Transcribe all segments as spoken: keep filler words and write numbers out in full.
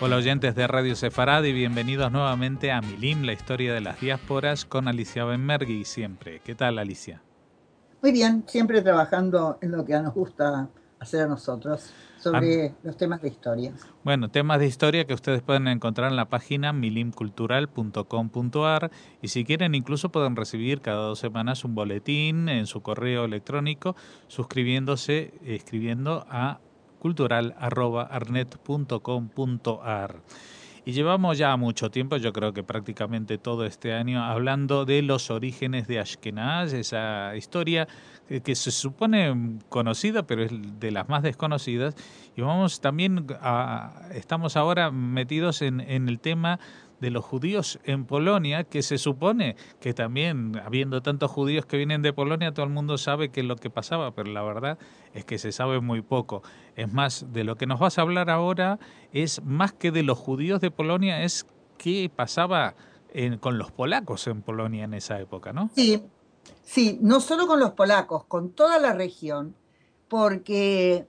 Hola oyentes de Radio Sefarad y bienvenidos nuevamente a Milim, la historia de las diásporas con Alicia Benmergui siempre. ¿Qué tal, Alicia? Muy bien, siempre trabajando en lo que nos gusta hacer a nosotros, Ah, sobre los temas de historia. bueno, temas de historia que ustedes pueden encontrar en la página milim cultural punto com punto ar y si quieren incluso pueden recibir cada dos semanas un boletín en su correo electrónico suscribiéndose, escribiendo a cultural arroba arnet punto com punto ar. Y llevamos ya mucho tiempo, yo creo que prácticamente todo este año, hablando de los orígenes de Ashkenaz, esa historia que, que se supone conocida, pero es de las más desconocidas. Y vamos también, a, estamos ahora metidos en, en el tema de los judíos en Polonia, que se supone que también, habiendo tantos judíos que vienen de Polonia, todo el mundo sabe qué es lo que pasaba, pero la verdad es que se sabe muy poco. Es más, de lo que nos vas a hablar ahora es más que de los judíos de Polonia, es qué pasaba en, con los polacos en Polonia en esa época, ¿no? Sí, sí, no solo con los polacos, con toda la región, porque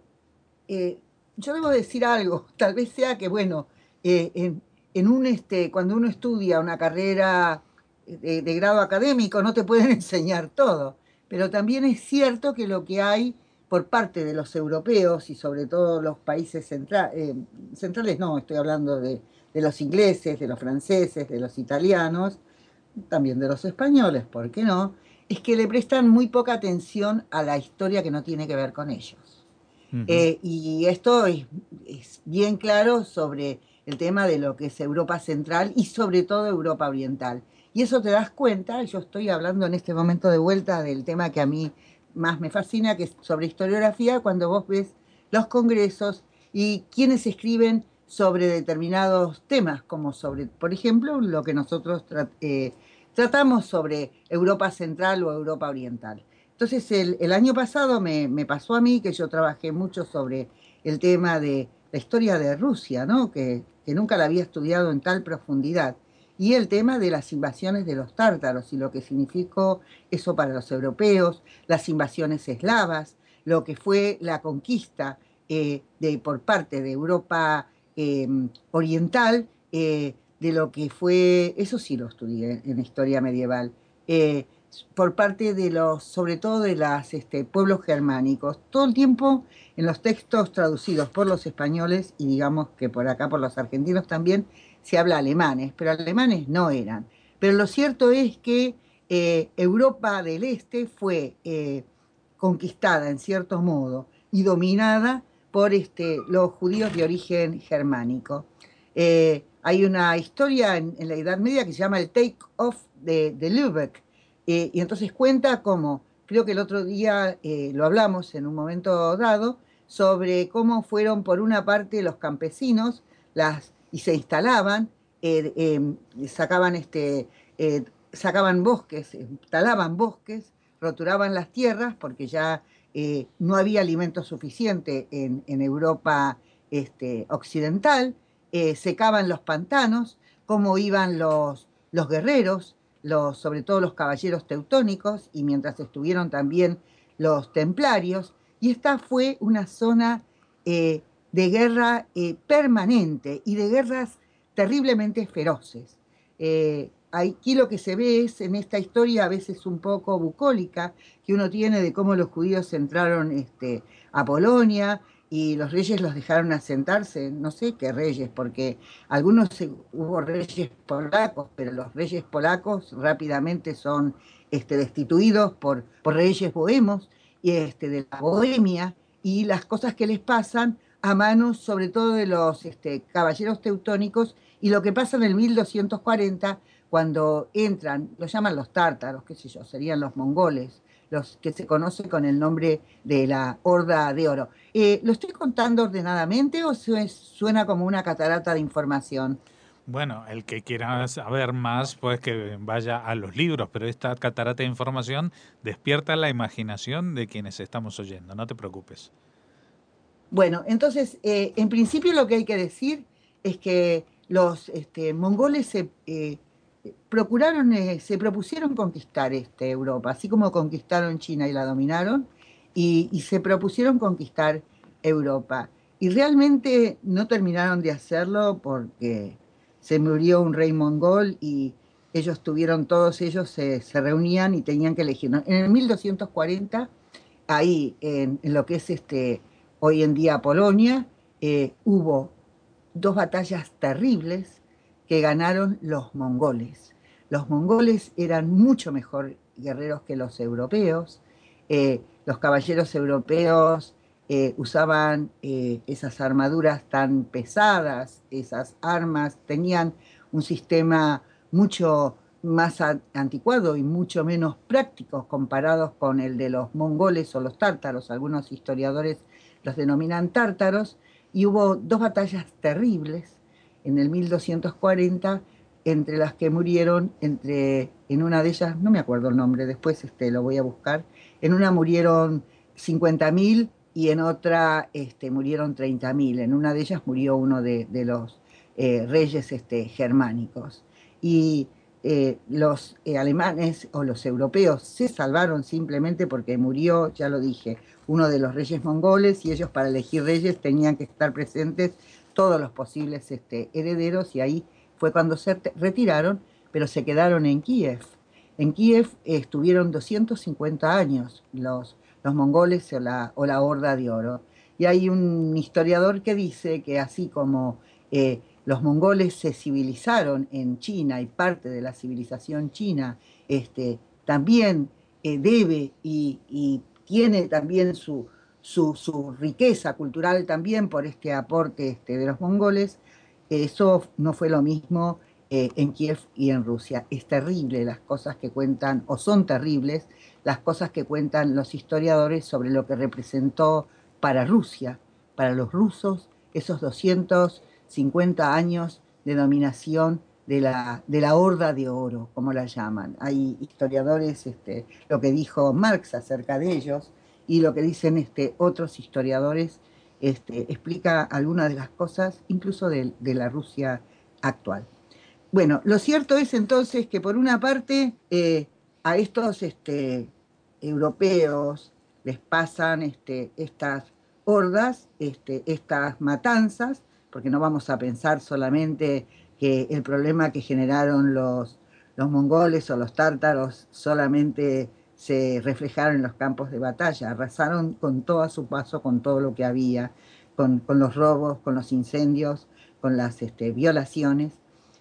eh, yo debo decir algo, tal vez sea que, bueno, eh, en, en un, este, cuando uno estudia una carrera de, de grado académico no te pueden enseñar todo, pero también es cierto que lo que hay por parte de los europeos y sobre todo los países centra- eh, centrales, no, estoy hablando de, de los ingleses, de los franceses, de los italianos, también de los españoles, ¿por qué no? Es que le prestan muy poca atención a la historia que no tiene que ver con ellos. Ujú. Eh, y esto es, es bien claro sobre el tema de lo que es Europa Central y sobre todo Europa Oriental. Y eso te das cuenta, yo estoy hablando en este momento de vuelta del tema que a mí más me fascina, que es sobre historiografía, cuando vos ves los congresos y quienes escriben sobre determinados temas, como sobre, por ejemplo, lo que nosotros tra- eh, tratamos sobre Europa Central o Europa Oriental. Entonces, el, el año pasado me, me pasó a mí que yo trabajé mucho sobre el tema de la historia de Rusia, ¿no? Que, que nunca la había estudiado en tal profundidad. Y el tema de las invasiones de los tártaros y lo que significó eso para los europeos, las invasiones eslavas, lo que fue la conquista eh, de, por parte de Europa eh, oriental, eh, de lo que fue, eso sí lo estudié en historia medieval, eh, por parte de los, sobre todo de los este, pueblos germánicos, todo el tiempo en los textos traducidos por los españoles y digamos que por acá por los argentinos también se habla alemanes, pero alemanes no eran. Pero lo cierto es que eh, Europa del Este fue eh, conquistada en cierto modo y dominada por este, los judíos de origen germánico. Eh, hay una historia en, en, la Edad Media que se llama el Take Off de, de Lübeck, eh, y entonces cuenta cómo, creo que el otro día eh, lo hablamos en un momento dado, sobre cómo fueron por una parte los campesinos las, y se instalaban, eh, eh, sacaban, este, eh, sacaban bosques, eh, talaban bosques, roturaban las tierras porque ya eh, no había alimento suficiente en, en Europa este, occidental, eh, secaban los pantanos, cómo iban los, los guerreros, los, sobre todo los caballeros teutónicos, y mientras estuvieron también los templarios, y esta fue una zona eh, de guerra eh, permanente y de guerras terriblemente feroces. Eh, aquí lo que se ve es en esta historia a veces un poco bucólica que uno tiene de cómo los judíos entraron este, a Polonia y los reyes los dejaron asentarse, no sé qué reyes, porque algunos hubo reyes polacos, pero los reyes polacos rápidamente son este, destituidos por, por reyes bohemos y este, de la Bohemia y las cosas que les pasan a manos sobre todo de los este, caballeros teutónicos y lo que pasa en el mil doscientos cuarenta cuando entran, lo llaman los tártaros, qué sé yo, serían los mongoles, los que se conocen con el nombre de la Horda de Oro. Eh, ¿Lo estoy contando ordenadamente o suena como una catarata de información? Bueno, el que quiera saber más, pues que vaya a los libros, pero esta catarata de información despierta la imaginación de quienes estamos oyendo, no te preocupes. Bueno, entonces, eh, en principio lo que hay que decir es que los este, mongoles se eh, procuraron, eh, se propusieron conquistar este, Europa, así como conquistaron China y la dominaron, y, y se propusieron conquistar Europa. y realmente no terminaron de hacerlo porque se murió un rey mongol y ellos tuvieron, todos ellos se, se reunían y tenían que elegir, ¿no? En el mil doscientos cuarenta, ahí en, en lo que es este, hoy en día Polonia, eh, hubo dos batallas terribles que ganaron los mongoles. Los mongoles eran mucho mejor guerreros que los europeos. Eh, los caballeros europeos eh, usaban eh, esas armaduras tan pesadas, esas armas, tenían un sistema mucho más a- anticuado y mucho menos práctico comparados con el de los mongoles o los tártaros. Algunos historiadores los denominan tártaros, y hubo dos batallas terribles en el mil doscientos cuarenta, entre las que murieron, entre, en una de ellas, no me acuerdo el nombre, después este, lo voy a buscar, en una murieron cincuenta mil y en otra este, murieron treinta mil. En una de ellas murió uno de, de los eh, reyes este, germánicos. Y eh, los eh, alemanes o los europeos se salvaron simplemente porque murió, ya lo dije, uno de los reyes mongoles, y ellos para elegir reyes tenían que estar presentes todos los posibles este, herederos, y ahí fue cuando se retiraron, pero se quedaron en Kiev. En Kiev eh, estuvieron doscientos cincuenta años los, los mongoles o la, o la Horda de Oro. Y hay un historiador que dice que así como eh, los mongoles se civilizaron en China y parte de la civilización china este, también eh, debe y, y, tiene también su, su, su, riqueza cultural también por este aporte este, de los mongoles. Eso no fue lo mismo eh, en Kiev y en Rusia. Es terrible las cosas que cuentan, o son terribles las cosas que cuentan los historiadores sobre lo que representó para Rusia, para los rusos, esos doscientos cincuenta años de dominación de la, de la Horda de Oro, como la llaman. Hay historiadores, este, lo que dijo Marx acerca de ellos y lo que dicen este, otros historiadores, este, explica algunas de las cosas, incluso de, de la Rusia actual. Bueno, lo cierto es entonces que por una parte eh, a estos este, europeos les pasan este, estas hordas, este, estas matanzas, porque no vamos a pensar solamente que el problema que generaron los, los mongoles o los tártaros solamente se reflejaron en los campos de batalla, arrasaron con todo a su paso, con todo lo que había, con, con los robos, con los incendios, con las este, violaciones.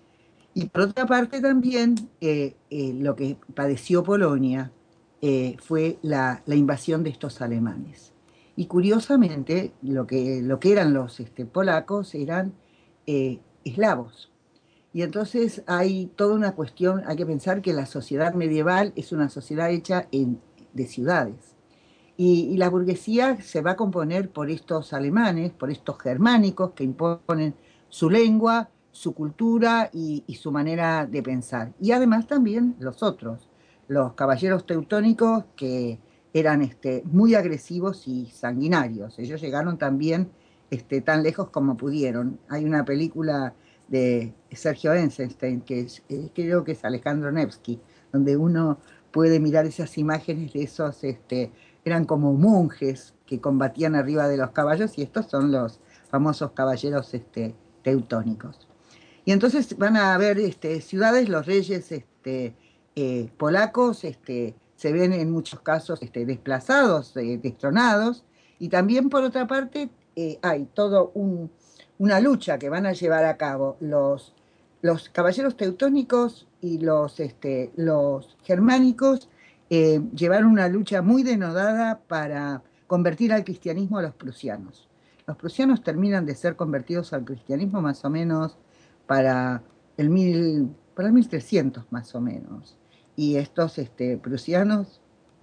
Y por otra parte también eh, eh, lo que padeció Polonia eh, fue la, la invasión de estos alemanes. Y curiosamente, lo que, lo que eran los este, polacos eran eh, eslavos. Y entonces hay toda una cuestión, hay que pensar que la sociedad medieval es una sociedad hecha en, de ciudades. Y, y la burguesía se va a componer por estos alemanes, por estos germánicos que imponen su lengua, su cultura y, y su manera de pensar. Y además también los otros, los caballeros teutónicos que eran este, muy agresivos y sanguinarios. Ellos llegaron también este, tan lejos como pudieron. Hay una película de Sergio Eisenstein, que es, eh, creo que es Alejandro Nevsky, donde uno puede mirar esas imágenes de esos, este, eran como monjes que combatían arriba de los caballos, y estos son los famosos caballeros este, teutónicos. Y entonces van a haber este, ciudades, los reyes este, eh, polacos este, se ven en muchos casos este, desplazados, eh, destronados, y también por otra parte eh, hay todo un, una lucha que van a llevar a cabo los, los caballeros teutónicos y los, este, los germánicos. Eh, llevaron una lucha muy denodada para convertir al cristianismo a los prusianos. Los prusianos terminan de ser convertidos al cristianismo más o menos para el, mil, para el mil trescientos más o menos. Y estos este, prusianos,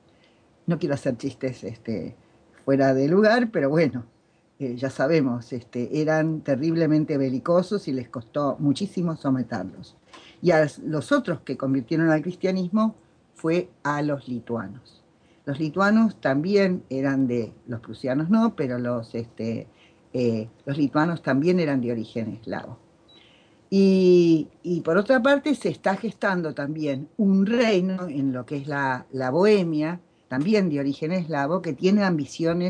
no quiero hacer chistes este, fuera de lugar, pero bueno, eh, ya sabemos, este, eran terriblemente belicosos y les costó muchísimo someterlos. Y a los otros que convirtieron al cristianismo fue a los lituanos. Los lituanos también eran de, los prusianos no, pero los, este, eh, los lituanos también eran de origen eslavo. Y, y, por otra parte se está gestando también un reino en lo que es la, la Bohemia, también de origen eslavo, que tiene ambiciones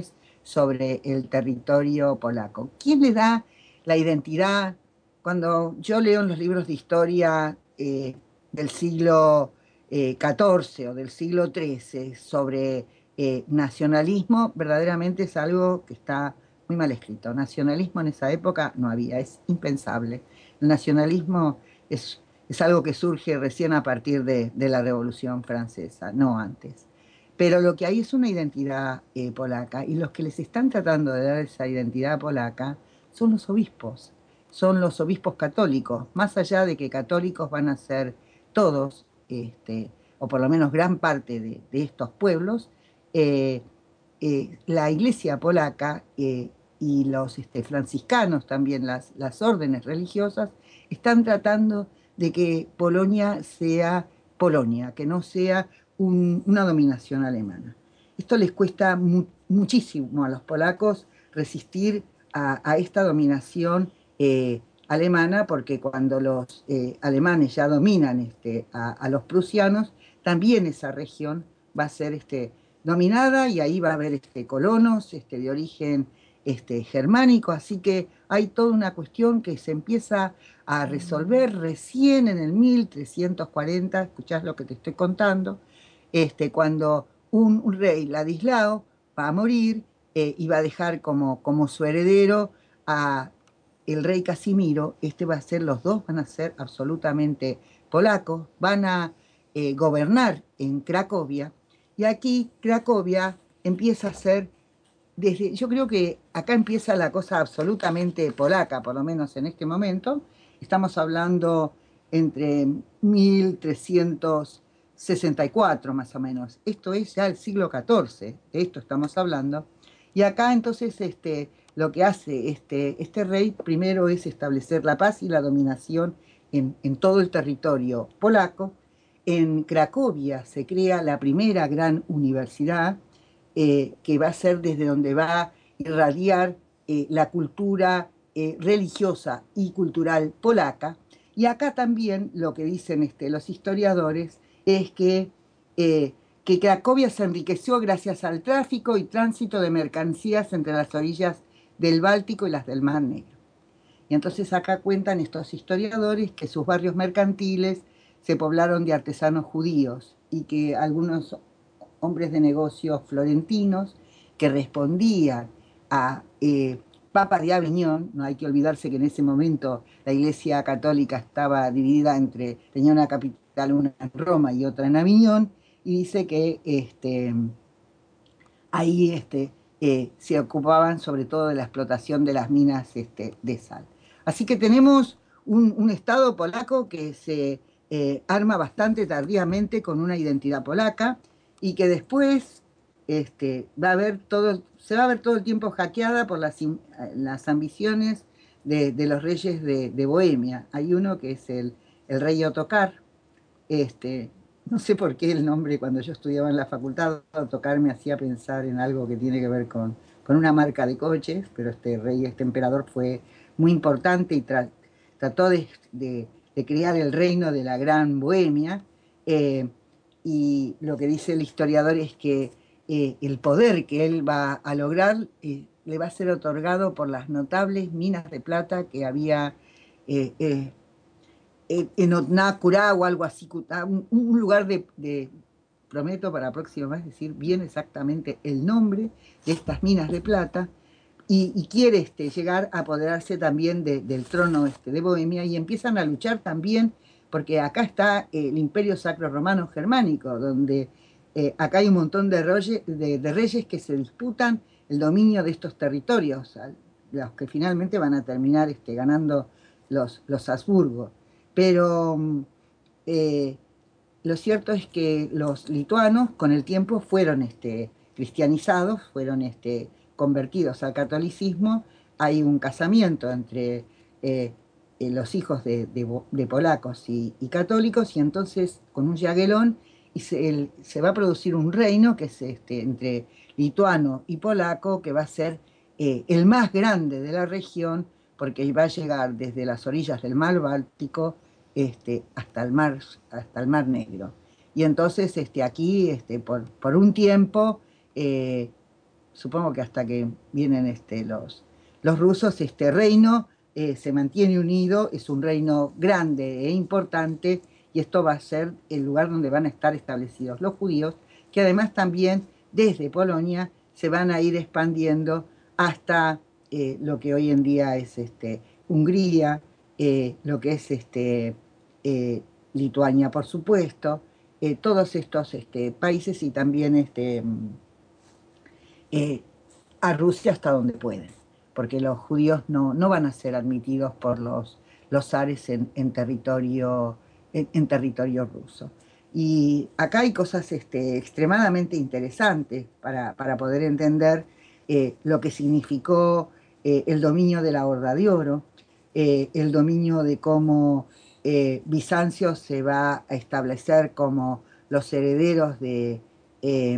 sobre el territorio polaco. ¿Quién le da la identidad? Cuando yo leo en los libros de historia eh, del siglo eh, catorce o del siglo trece sobre eh, nacionalismo, verdaderamente es algo que está muy mal escrito. Nacionalismo en esa época no había, es impensable. El nacionalismo es, es algo que surge recién a partir de, de la Revolución Francesa, no antes. Pero lo que hay es una identidad eh, polaca y los que les están tratando de dar esa identidad polaca son los obispos, son los obispos católicos, más allá de que católicos van a ser todos, este, o por lo menos gran parte de, de estos pueblos, eh, eh, la iglesia polaca eh, y los este, franciscanos, también las, las órdenes religiosas, están tratando de que Polonia sea Polonia, que no sea un, una dominación alemana. Esto les cuesta mu muchísimo a los polacos resistir a, a esta dominación eh, alemana, porque cuando los eh, alemanes ya dominan este, a, a, los prusianos, también esa región va a ser este, dominada y ahí va a haber este, colonos este, de origen este, germánico, así que hay toda una cuestión que se empieza a resolver recién en el mil trescientos cuarenta, escuchás lo que te estoy contando, este, cuando un, un rey, Ladislao, va a morir eh, y va a dejar como, como su heredero a el rey Casimiro. Este va a ser, los dos van a ser absolutamente polacos, van a eh, gobernar en Cracovia, y aquí Cracovia empieza a ser, desde, yo creo que acá empieza la cosa absolutamente polaca, por lo menos en este momento. Estamos hablando entre mil trescientos sesenta y cuatro más o menos. Esto es ya el siglo catorce, de esto estamos hablando. Y acá entonces este, lo que hace este, este rey primero es establecer la paz y la dominación en, en todo el territorio polaco. En Cracovia se crea la primera gran universidad eh, que va a ser desde donde va a irradiar eh, la cultura eh, religiosa y cultural polaca. Y acá también lo que dicen este, los historiadores es que, eh, que Cracovia se enriqueció gracias al tráfico y tránsito de mercancías entre las orillas del Báltico y las del Mar Negro. Y entonces acá cuentan estos historiadores que sus barrios mercantiles se poblaron de artesanos judíos y que algunos hombres de negocios florentinos que respondían a eh, Papa de Aviñón. No hay que olvidarse que en ese momento la Iglesia Católica estaba dividida entre, tenía una capital, una en Roma y otra en Aviñón, y dice que este, ahí este, eh, se ocupaban sobre todo de la explotación de las minas este, de sal. Así que tenemos un, un Estado polaco que se eh, arma bastante tardíamente con una identidad polaca y que después este, va a ver todo, se va a ver todo el tiempo hackeada por las, las ambiciones de, de, los reyes de, de Bohemia. Hay uno que es el, el rey Ottokar. Este, no sé por qué el nombre, cuando yo estudiaba en la facultad, Ottokar me hacía pensar en algo que tiene que ver con, con una marca de coches, pero este rey, este emperador fue muy importante y tra trató de, de, de, crear el reino de la Gran Bohemia. Eh, y lo que dice el historiador es que eh, el poder que él va a lograr eh, le va a ser otorgado por las notables minas de plata que había eh, eh, en Otnacura o algo así, un, un lugar de, de, prometo para la próxima vez decir bien exactamente el nombre de estas minas de plata, y, y quiere este, llegar a apoderarse también de, del trono este, de Bohemia, y empiezan a luchar también, porque acá está eh, el Imperio Sacro Romano Germánico, donde eh, acá hay un montón de, roye, de, de reyes que se disputan el dominio de estos territorios, los que finalmente van a terminar este, ganando los, los Habsburgo. Pero eh, lo cierto es que los lituanos con el tiempo fueron este, cristianizados, fueron este, convertidos al catolicismo. Hay un casamiento entre eh, eh, los hijos de, de, de polacos y, y, católicos, y entonces con un jaguelón y se, el, se va a producir un reino que es este, entre lituano y polaco, que va a ser eh, el más grande de la región, porque va a llegar desde las orillas del mar Báltico este, hasta, el mar, hasta el Mar Negro. Y entonces este, aquí, este, por, por un tiempo, eh, supongo que hasta que vienen este, los, los rusos, este reino eh, se mantiene unido, es un reino grande e importante, y esto va a ser el lugar donde van a estar establecidos los judíos, que además también desde Polonia se van a ir expandiendo hasta eh, lo que hoy en día es este, Hungría, eh, lo que es este, eh, Lituania, por supuesto, eh, todos estos este, países, y también este, eh, a Rusia hasta donde pueden, porque los judíos no, no van a ser admitidos por los, los zares en, en territorio, en, en territorio ruso. Y acá hay cosas este, extremadamente interesantes para, para poder entender eh, lo que significó eh, el dominio de la Horda de Oro, eh, el dominio de cómo eh, Bizancio se va a establecer como los herederos de, eh,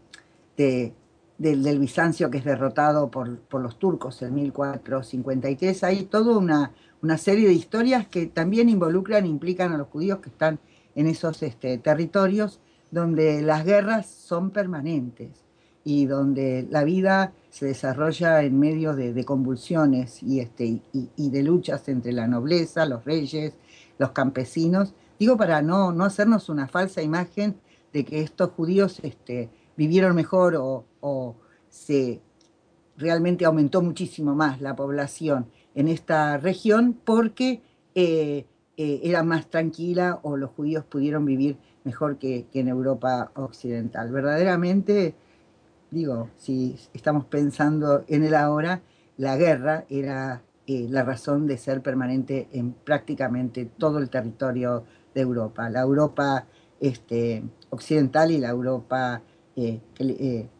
de, del, del Bizancio, que es derrotado por, por los turcos en mil cuatrocientos cincuenta y tres. Hay toda una, una serie de historias que también involucran, implican a los judíos que están en esos este, territorios, donde las guerras son permanentes y donde la vida se desarrolla en medio de, de convulsiones y, este, y, y, de luchas entre la nobleza, los reyes, los campesinos. Digo, para no, no hacernos una falsa imagen de que estos judíos este, vivieron mejor o, o se realmente aumentó muchísimo más la población en esta región porque eh, eh, era más tranquila, o los judíos pudieron vivir mejor que, que en Europa occidental. Verdaderamente, digo, si estamos pensando en el ahora, la guerra era eh, la razón de ser permanente en prácticamente todo el territorio de Europa. La Europa este, occidental y la Europa eh, eh,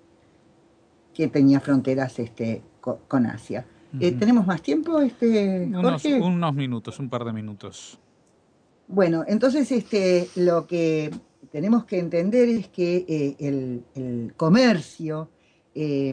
que tenía fronteras este, con, con Asia. Eh, Ujú. ¿Tenemos más tiempo, este, Unos, Jorge? unos minutos, un par de minutos. Bueno, entonces este, lo que tenemos que entender es que eh, el, el comercio eh,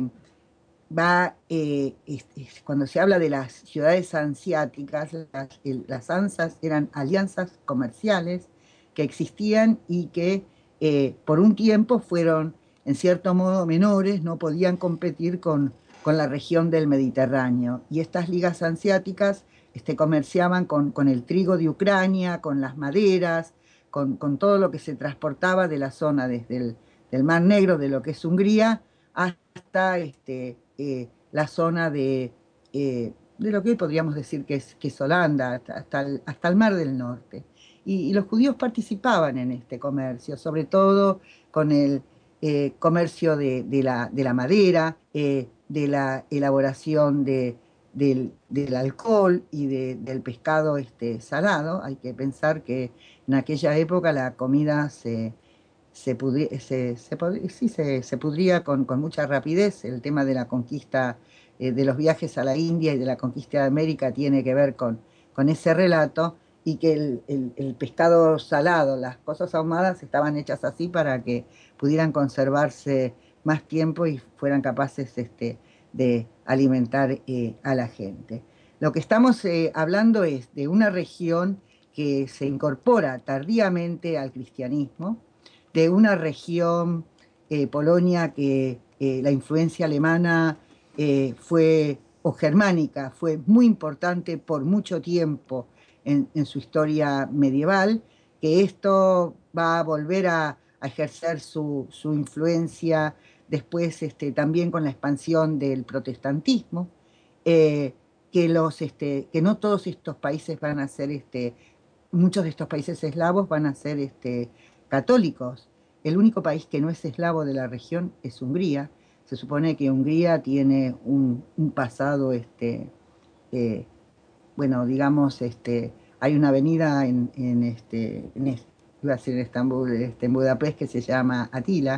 va, eh, es- es- cuando se habla de las ciudades ansiáticas, las, el- las ANSAs eran alianzas comerciales que existían y que eh, por un tiempo fueron, en cierto modo, menores, no podían competir con, con la región del Mediterráneo. Y estas ligas ansiáticas este, comerciaban con, con el trigo de Ucrania, con las maderas, con, con todo lo que se transportaba de la zona desde el del Mar Negro, de lo que es Hungría, hasta este, eh, la zona de, eh, de lo que hoy podríamos decir que es, que es Holanda, hasta, hasta, el, hasta el Mar del Norte. Y, y, los judíos participaban en este comercio, sobre todo con el eh, comercio de, de, la, de, la, madera, eh, de la elaboración de, del, del, alcohol y de, del pescado este, salado. Hay que pensar que en aquella época la comida se se, pudri- se, se pod- sí, se, se pudría con, con mucha rapidez. El tema de la conquista, eh, de los viajes a la India y de la conquista de América tiene que ver con, con ese relato, y que el, el- el pescado salado, las cosas ahumadas estaban hechas así para que pudieran conservarse más tiempo y fueran capaces este, de alimentar eh, a la gente. Lo que estamos eh, hablando es de una región que se incorpora tardíamente al cristianismo, de una región, eh, Polonia, que eh, la influencia alemana eh, fue, o germánica, fue muy importante por mucho tiempo en, en su historia medieval, que esto va a volver a, a ejercer su, su influencia después este, también con la expansión del protestantismo, eh, que, los, este, que no todos estos países van a ser, este, muchos de estos países eslavos van a ser este, católicos. El único país que no es eslavo de la región es Hungría. Se supone que Hungría tiene un, un pasado, este, eh, bueno, digamos, este, hay una avenida en, en, este, en, es- iba a decir en Estambul, este, en Budapest, que se llama Atila.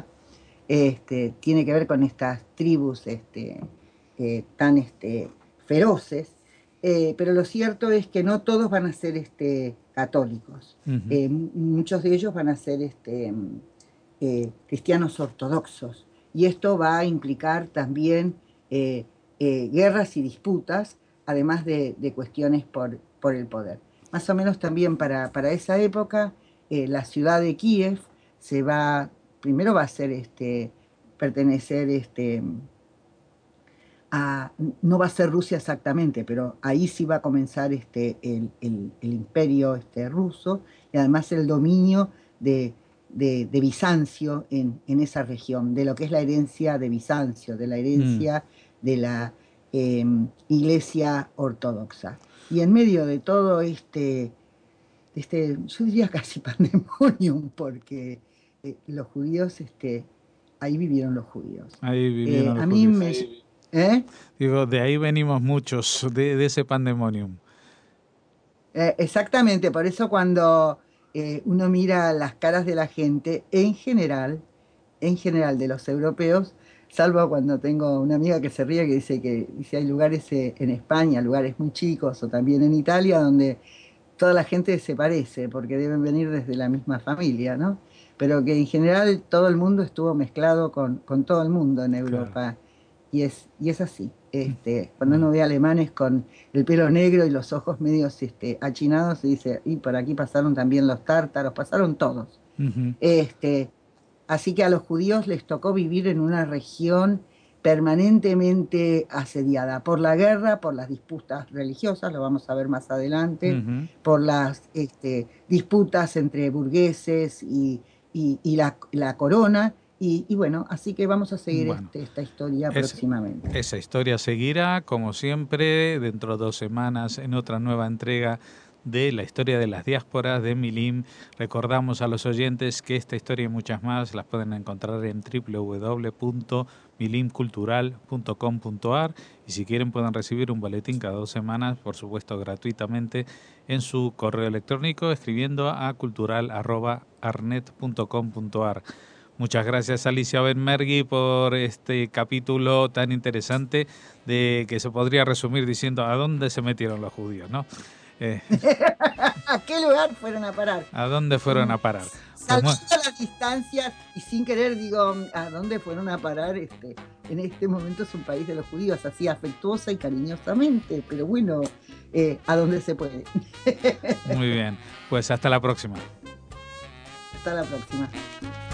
Este, tiene que ver con estas tribus este, eh, tan este, feroces, eh, pero lo cierto es que no todos van a ser este, católicos. Ujú. Eh, muchos de ellos van a ser este, eh, cristianos ortodoxos, y esto va a implicar también eh, eh, guerras y disputas, además de, de cuestiones por, por, el poder. Más o menos también para, para esa época, eh, la ciudad de Kiev se va, primero va a ser este, pertenecer este, a- no va a ser Rusia exactamente, pero ahí sí va a comenzar este, el, el- el imperio este, ruso y además el dominio de, de- de Bizancio en, en esa región, de lo que es la herencia de Bizancio, de la Mm. herencia de la eh, Iglesia Ortodoxa. Y en medio de todo este, este yo diría casi pandemonium, porque eh, los judíos, este, ahí vivieron los judíos. Ahí Eh, vivieron los a mí judíos. me... ¿eh? Digo, de ahí venimos muchos, de, de ese pandemonium. Eh, exactamente, por eso cuando eh, uno mira las caras de la gente, en general, en general de los europeos, salvo cuando tengo una amiga que se ríe que dice que dice, hay lugares eh, en España, lugares muy chicos, o también en Italia, donde toda la gente se parece, porque deben venir desde la misma familia, ¿no? Pero que en general todo el mundo estuvo mezclado con, con todo el mundo en Claro. Europa. Y es, y es así. Este, cuando Mm. uno ve alemanes con el pelo negro y los ojos medios este, achinados, se dice, y por aquí pasaron también los tártaros, pasaron todos. Ujú. Este, Así que a los judíos les tocó vivir en una región permanentemente asediada por la guerra, por las disputas religiosas, lo vamos a ver más adelante, Ujú. por las este, disputas entre burgueses y, y- y la, la corona. Y, y bueno, así que vamos a seguir Bueno, este- esta historia es, próximamente. esa historia seguirá, como siempre, dentro de dos semanas en otra nueva entrega de la historia de las diásporas de Milim. Recordamos a los oyentes que esta historia y muchas más las pueden encontrar en w w w punto milim cultural punto com punto a r y si quieren pueden recibir un boletín cada dos semanas, por supuesto gratuitamente, en su correo electrónico escribiendo a cultural arroba arnet punto com punto a r. Muchas gracias Alicia Benmergui por este capítulo tan interesante de que se podría resumir diciendo a dónde se metieron los judíos, ¿no? Eh, ¿A qué lugar fueron a parar? ¿A dónde fueron Mm, a parar? Pues Salvando mu- las distancias y sin querer digo, ¿a dónde fueron a parar? Este, en este momento es un país de los judíos, así afectuosa y cariñosamente, pero bueno, eh, a dónde se puede. muy bien, pues hasta la próxima. Hasta la próxima.